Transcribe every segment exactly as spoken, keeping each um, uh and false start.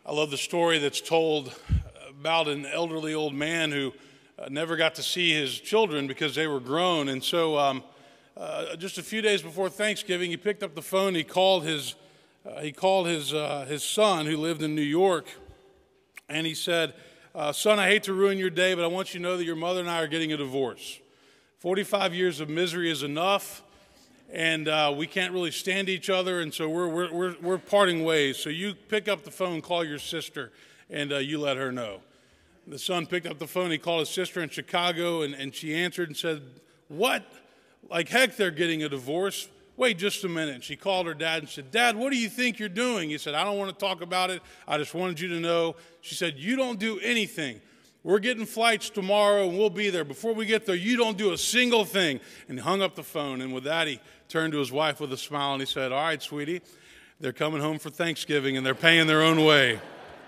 I love the story that's told about an elderly old man who uh, never got to see his children because they were grown. And so um, uh, just a few days before Thanksgiving, he picked up the phone. He called his uh, he called his uh, his son, who lived in New York, and he said, uh, son, I hate to ruin your day, but I want you to know that your mother and I are getting a divorce. forty-five years of misery is enough. And uh, we can't really stand each other, and so we're we're we're we're parting ways. So you pick up the phone, call your sister, and uh, you let her know. The son picked up the phone. He called his sister in Chicago, and, and she answered and said, "What? Like heck, they're getting a divorce. Wait just a minute." She called her dad and said, "Dad, what do you think you're doing?" He said, "I don't want to talk about it. I just wanted you to know." She said, "You don't do anything. We're getting flights tomorrow, and we'll be there. Before we get there, you don't do a single thing." And he hung up the phone, and with that, he turned to his wife with a smile, and he said, "All right, sweetie, they're coming home for Thanksgiving, and they're paying their own way."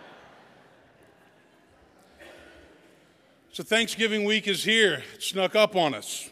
So Thanksgiving week is here. It snuck up on us.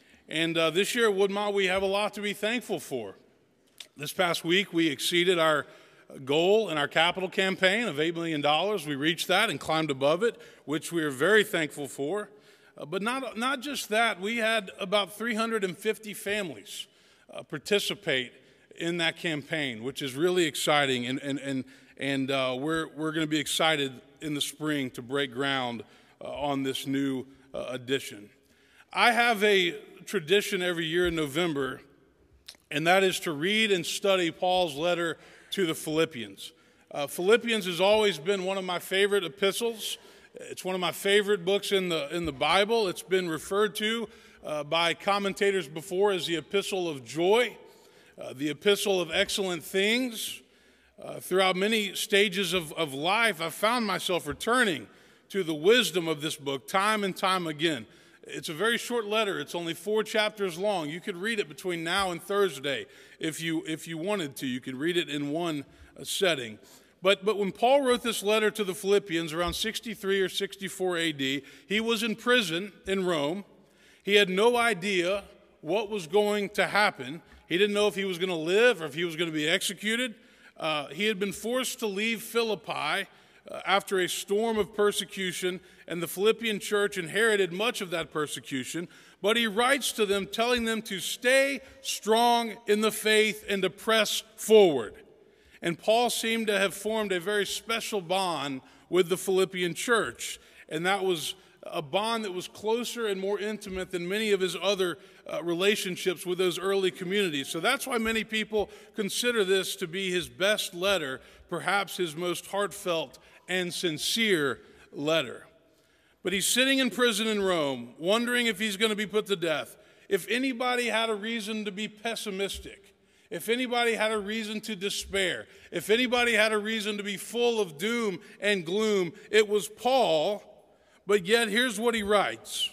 And uh, this year at Woodmont, we have a lot to be thankful for. This past week, we exceeded our goal in our capital campaign of eight million dollars. We reached that and climbed above it, which we are very thankful for. Uh, but not, not just that, we had about three hundred fifty families uh, participate in that campaign, which is really exciting. And, and, and, and uh, we're, we're going to be excited in the spring to break ground uh, on this new uh, edition. I have a tradition every year in November, and that is to read and study Paul's letter to the Philippians. Uh, Philippians has always been one of my favorite epistles. It's one of my favorite books in the in the Bible. It's been referred to uh, by commentators before as the epistle of joy, uh, the epistle of excellent things. Uh, throughout many stages of, of life, I've found myself returning to the wisdom of this book time and time again. It's a very short letter. It's only four chapters long. You could read it between now and Thursday if you if you wanted to. You could read it in one uh, setting. But but when Paul wrote this letter to the Philippians around sixty-three or sixty-four A D, he was in prison in Rome. He had no idea what was going to happen. He didn't know if he was going to live or if he was going to be executed. Uh, he had been forced to leave Philippi Uh, after a storm of persecution, and the Philippian church inherited much of that persecution. But he writes to them, telling them to stay strong in the faith and to press forward. And Paul seemed to have formed a very special bond with the Philippian church, and that was a bond that was closer and more intimate than many of his other uh, relationships with those early communities. So that's why many people consider this to be his best letter, perhaps his most heartfelt and sincere letter. But he's sitting in prison in Rome, wondering if he's going to be put to death. If anybody had a reason to be pessimistic, if anybody had a reason to despair, if anybody had a reason to be full of doom and gloom, it was Paul. But yet, here's what he writes.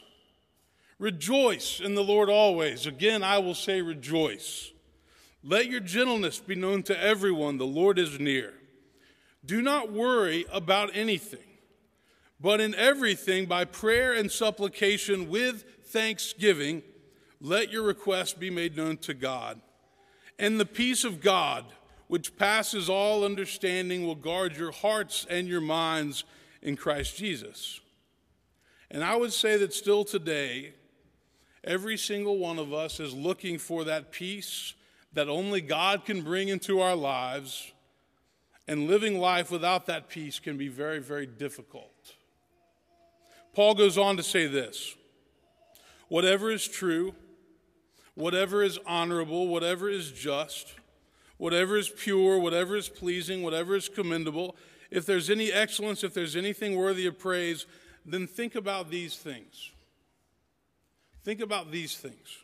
"Rejoice in the Lord always. Again, I will say rejoice. Let your gentleness be known to everyone. The Lord is near. Do not worry about anything, but in everything, by prayer and supplication with thanksgiving, let your requests be made known to God. And the peace of God, which passes all understanding, will guard your hearts and your minds in Christ Jesus." And I would say that still today, every single one of us is looking for that peace that only God can bring into our lives. And living life without that peace can be very, very difficult. Paul goes on to say this: "Whatever is true, whatever is honorable, whatever is just, whatever is pure, whatever is pleasing, whatever is commendable, if there's any excellence, if there's anything worthy of praise, then think about these things." Think about these things.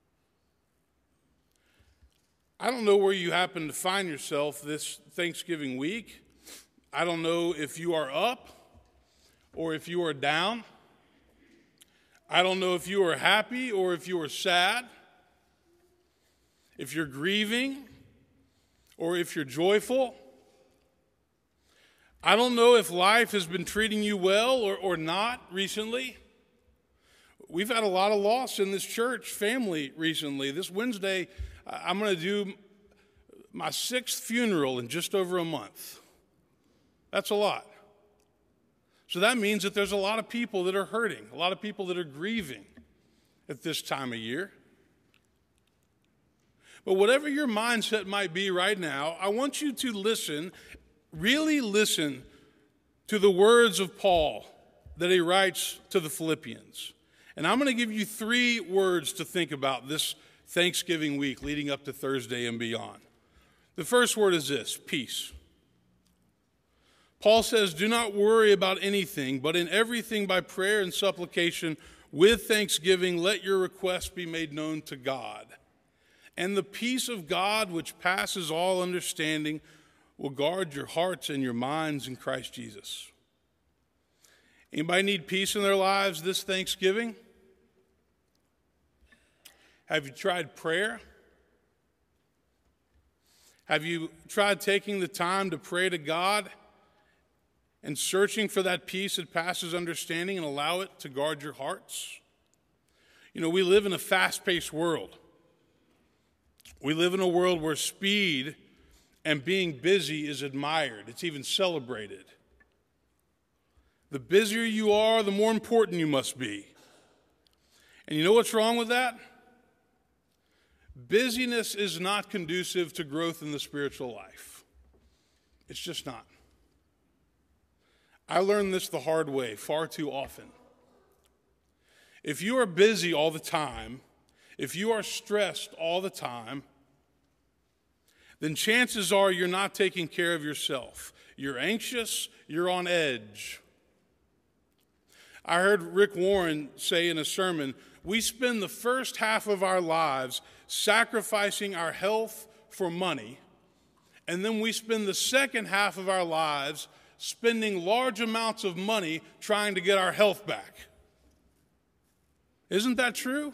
I don't know where you happen to find yourself this Thanksgiving week. I don't know if you are up or if you are down. I don't know if you are happy or if you are sad, if you're grieving or if you're joyful. I don't know if life has been treating you well or, or not recently. We've had a lot of loss in this church family recently. This Wednesday, I'm going to do my sixth funeral in just over a month. That's a lot. So that means that there's a lot of people that are hurting, a lot of people that are grieving at this time of year. But whatever your mindset might be right now, I want you to listen, really listen to the words of Paul that he writes to the Philippians. And I'm going to give you three words to think about this Thanksgiving week leading up to Thursday and beyond. The first word is this: peace. Paul says, do not worry about anything, but in everything by prayer and supplication with thanksgiving, let your requests be made known to God. And the peace of God, which passes all understanding, will guard your hearts and your minds in Christ Jesus. Anybody need peace in their lives this Thanksgiving? Have you tried prayer? Have you tried taking the time to pray to God and searching for that peace that passes understanding and allow it to guard your hearts? You know, we live in a fast-paced world. We live in a world where speed and being busy is admired. It's even celebrated. The busier you are, the more important you must be. And you know what's wrong with that? Busyness is not conducive to growth in the spiritual life. It's just not. I learned this the hard way far too often. If you are busy all the time, if you are stressed all the time, then chances are you're not taking care of yourself. You're anxious, you're on edge. I heard Rick Warren say in a sermon, we spend the first half of our lives sacrificing our health for money, and then we spend the second half of our lives spending large amounts of money trying to get our health back. Isn't that true?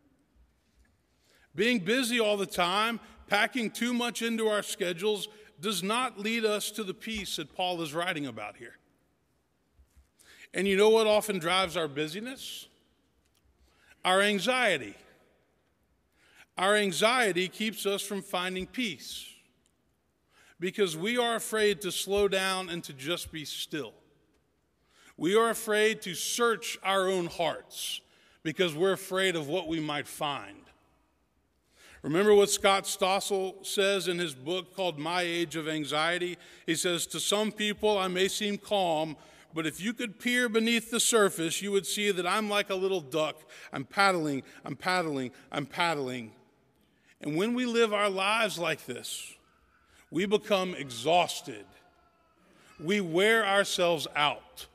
Being busy all the time, packing too much into our schedules, does not lead us to the peace that Paul is writing about here. And you know what often drives our busyness? Our anxiety. Our anxiety keeps us from finding peace because we are afraid to slow down and to just be still. We are afraid to search our own hearts because we're afraid of what we might find. Remember what Scott Stossel says in his book called My Age of Anxiety? He says, to some people I may seem calm, but if you could peer beneath the surface, you would see that I'm like a little duck. I'm paddling, I'm paddling, I'm paddling. And when we live our lives like this, we become exhausted. We wear ourselves out.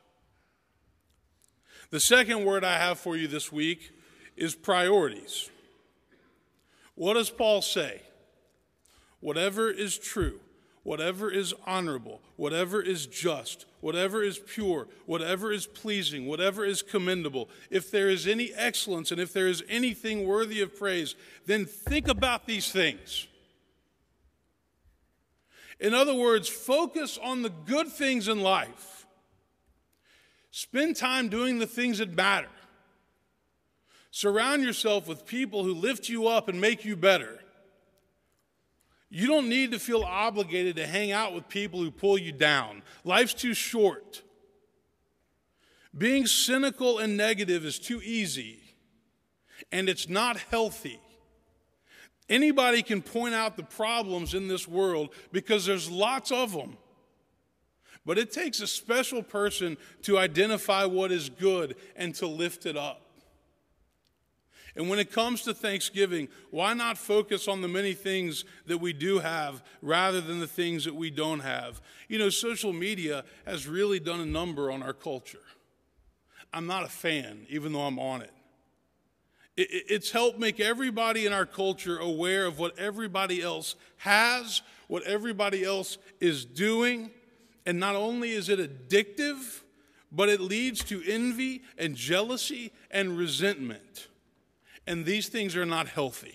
The second word I have for you this week is priorities. What does Paul say? Whatever is true, whatever is honorable, whatever is just, whatever is pure, whatever is pleasing, whatever is commendable, if there is any excellence and if there is anything worthy of praise, then think about these things. In other words, focus on the good things in life. Spend time doing the things that matter. Surround yourself with people who lift you up and make you better. You don't need to feel obligated to hang out with people who pull you down. Life's too short. Being cynical and negative is too easy, and it's not healthy. Anybody can point out the problems in this world because there's lots of them. But it takes a special person to identify what is good and to lift it up. And when it comes to Thanksgiving, why not focus on the many things that we do have rather than the things that we don't have? You know, social media has really done a number on our culture. I'm not a fan, even though I'm on it. It's helped make everybody in our culture aware of what everybody else has, what everybody else is doing. And not only is it addictive, but it leads to envy and jealousy and resentment. And these things are not healthy.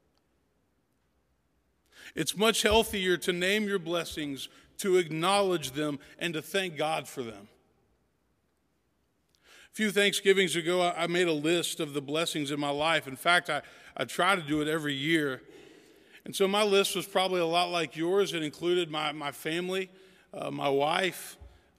It's much healthier to name your blessings, to acknowledge them, and to thank God for them. A few Thanksgivings ago, I made a list of the blessings in my life. In fact, I, I try to do it every year. And so my list was probably a lot like yours. It included my, my family, uh, my wife,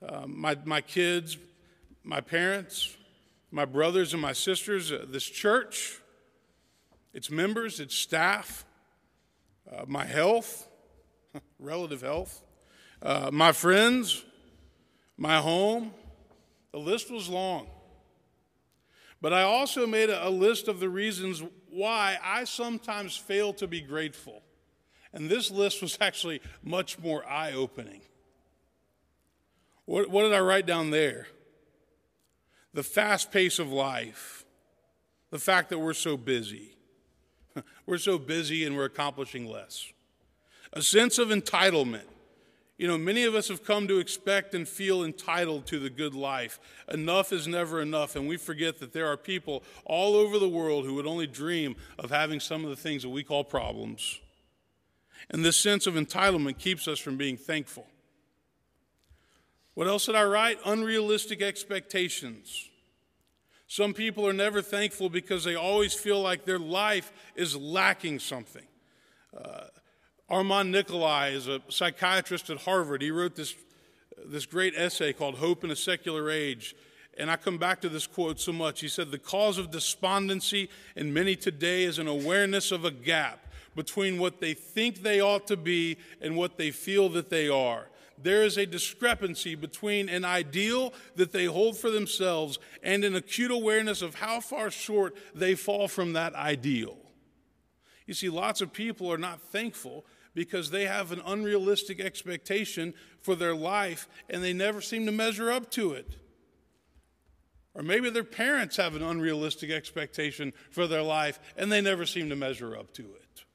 uh, my, my kids, my parents, my brothers and my sisters, uh, this church, its members, its staff, uh, my health, relative health, uh, my friends, my home. The list was long. But I also made a, a list of the reasons why I sometimes fail to be grateful. And this list was actually much more eye-opening. What, what did I write down there? The fast pace of life. The fact that we're so busy. We're so busy and we're accomplishing less. A sense of entitlement. You know, many of us have come to expect and feel entitled to the good life. Enough is never enough, and we forget that there are people all over the world who would only dream of having some of the things that we call problems. And this sense of entitlement keeps us from being thankful. What else did I write? Unrealistic expectations. Some people are never thankful because they always feel like their life is lacking something. Uh, Armand Nicolai is a psychiatrist at Harvard. He wrote this, this great essay called Hope in a Secular Age. And I come back to this quote so much. He said, "The cause of despondency in many today is an awareness of a gap between what they think they ought to be and what they feel that they are. There is a discrepancy between an ideal that they hold for themselves and an acute awareness of how far short they fall from that ideal." You see, lots of people are not thankful because they have an unrealistic expectation for their life and they never seem to measure up to it. Or maybe their parents have an unrealistic expectation for their life and they never seem to measure up to it.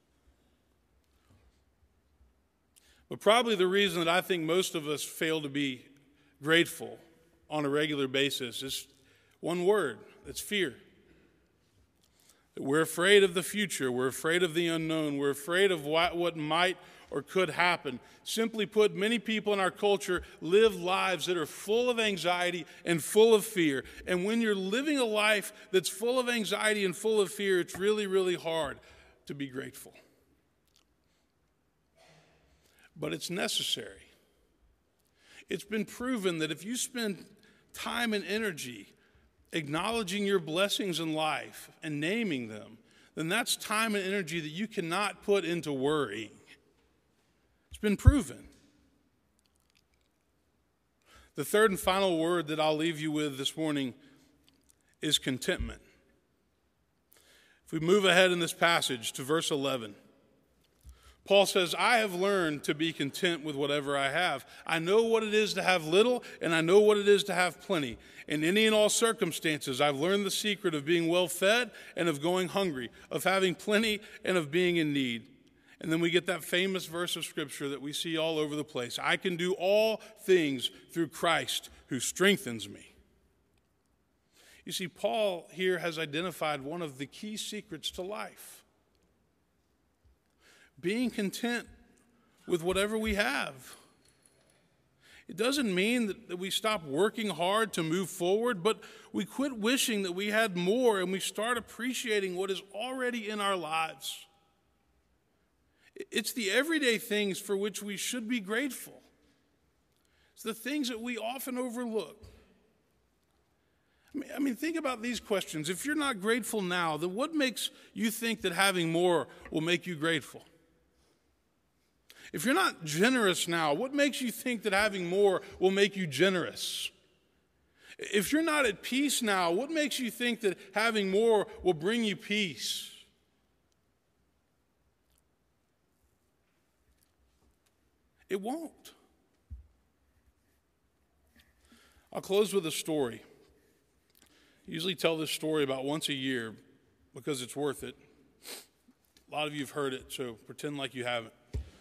But probably the reason that I think most of us fail to be grateful on a regular basis is one word. It's fear. We're afraid of the future. We're afraid of the unknown. We're afraid of what, what might or could happen. Simply put, many people in our culture live lives that are full of anxiety and full of fear. And when you're living a life that's full of anxiety and full of fear, it's really, really hard to be grateful. But it's necessary. It's been proven that if you spend time and energy acknowledging your blessings in life and naming them, then that's time and energy that you cannot put into worrying. It's been proven. The third and final word that I'll leave you with this morning is contentment. If we move ahead in this passage to verse eleven, Paul says, "I have learned to be content with whatever I have. I know what it is to have little, and I know what it is to have plenty. In any and all circumstances, I've learned the secret of being well fed and of going hungry, of having plenty and of being in need." And then we get that famous verse of Scripture that we see all over the place. "I can do all things through Christ who strengthens me." You see, Paul here has identified one of the key secrets to life. Being content with whatever we have. It doesn't mean that, that we stop working hard to move forward, but we quit wishing that we had more and we start appreciating what is already in our lives. It's the everyday things for which we should be grateful. It's the things that we often overlook. I mean, I mean, think about these questions. If you're not grateful now, then what makes you think that having more will make you grateful? If you're not generous now, what makes you think that having more will make you generous? If you're not at peace now, what makes you think that having more will bring you peace? It won't. I'll close with a story. I usually tell this story about once a year because it's worth it. A lot of you have heard it, so pretend like you haven't.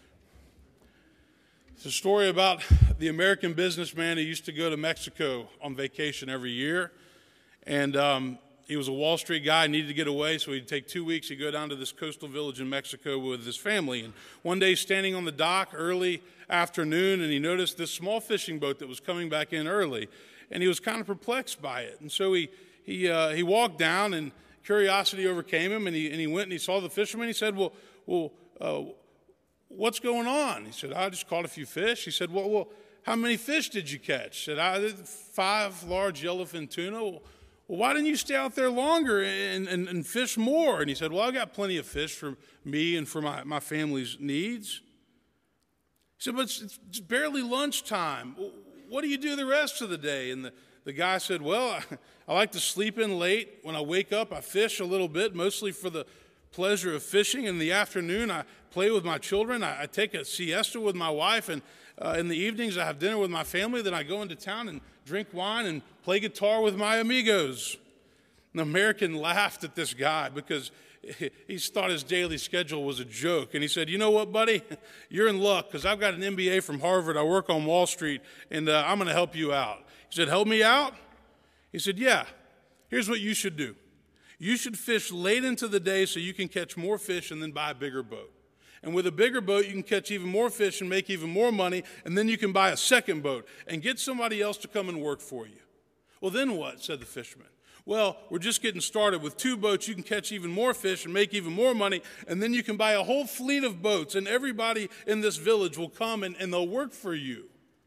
It's a story about the American businessman who used to go to Mexico on vacation every year. And um, he was a Wall Street guy, needed to get away, so he'd take two weeks. He'd go down to this coastal village in Mexico with his family. And one day, standing on the dock early afternoon, and he noticed this small fishing boat that was coming back in early. And he was kind of perplexed by it. And so he he uh, he walked down, and curiosity overcame him, and he and he went and he saw the fisherman. He said, well, well, uh, what's going on? He said, I just caught a few fish. He said, well, well, how many fish did you catch? Said, I did five large yellowfin tuna. Well, why didn't you stay out there longer and, and, and fish more? And he said, well, I got plenty of fish for me and for my, my family's needs. He said, but it's, it's barely lunchtime. What do you do the rest of the day? And the, the guy said, well, I, I like to sleep in late. When I wake up, I fish a little bit, mostly for the pleasure of fishing. In the afternoon, I play with my children. I, I take a siesta with my wife. And uh, in the evenings, I have dinner with my family. Then I go into town and drink wine and play guitar with my amigos. An American laughed at this guy because he thought his daily schedule was a joke. And he said, you know what, buddy? You're in luck because I've got an M B A from Harvard. I work on Wall Street, and uh, I'm going to help you out. He said, help me out? He said, yeah. Here's what you should do. You should fish late into the day so you can catch more fish and then buy a bigger boat. And with a bigger boat, you can catch even more fish and make even more money, and then you can buy a second boat and get somebody else to come and work for you. Well, then what? Said the fisherman. Well, we're just getting started. With two boats, you can catch even more fish and make even more money, and then you can buy a whole fleet of boats, and everybody in this village will come and, and they'll work for you.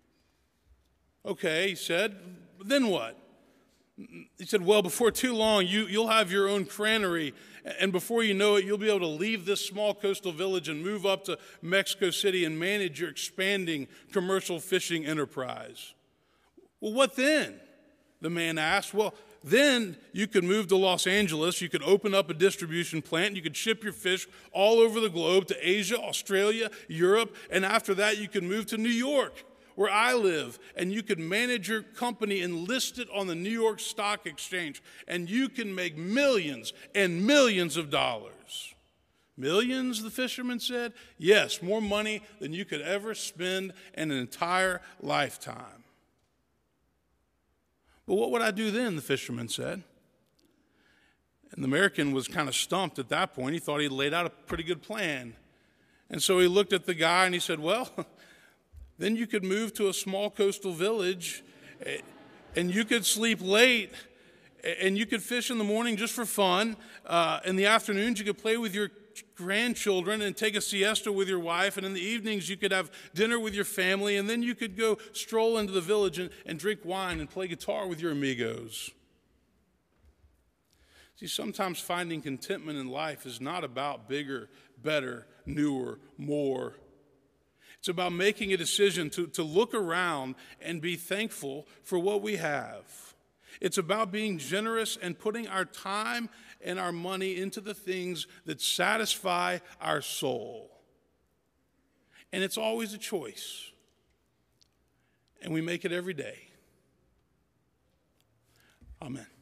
Okay, he said, then what? He said, well, before too long, you, you'll have your own granary, and before you know it, you'll be able to leave this small coastal village and move up to Mexico City and manage your expanding commercial fishing enterprise. Well, what then? The man asked. Well, then you could move to Los Angeles, you could open up a distribution plant, you could ship your fish all over the globe to Asia, Australia, Europe, and after that you could move to New York, where I live, and you could manage your company and list it on the New York Stock Exchange, and you can make millions and millions of dollars. Millions, the fisherman said? Yes, more money than you could ever spend in an entire lifetime. But what would I do then, the fisherman said. And the American was kind of stumped at that point. He thought he'd laid out a pretty good plan. And so he looked at the guy and he said, well, then you could move to a small coastal village and you could sleep late and you could fish in the morning just for fun. Uh, in the afternoons, you could play with your grandchildren and take a siesta with your wife, and in the evenings you could have dinner with your family, and then you could go stroll into the village and, and drink wine and play guitar with your amigos. See, sometimes finding contentment in life is not about bigger, better, newer, more. It's about making a decision to, to look around and be thankful for what we have. It's about being generous and putting our time and our money into the things that satisfy our soul. And it's always a choice. And we make it every day. Amen.